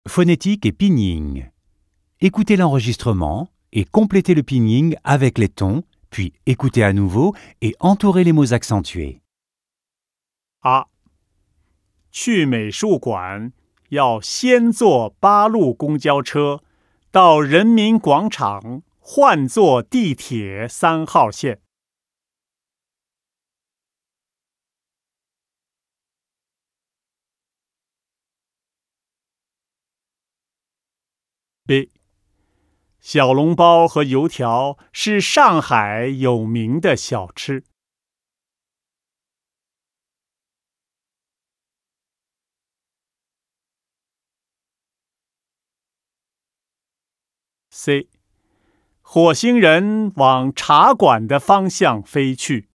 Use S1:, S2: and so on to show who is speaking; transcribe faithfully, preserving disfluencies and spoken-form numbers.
S1: Phonétique et pinyin. Écoutez l'enregistrement et complétez le pinyin avec les tons, puis écoutez à nouveau et entourez les mots accentués.
S2: 啊，去美术馆要先坐八路公交车到人民广场，换坐地铁三号线。B. 小笼包和油条是上海有名的小吃。C. 火星人往茶馆的方向飞去。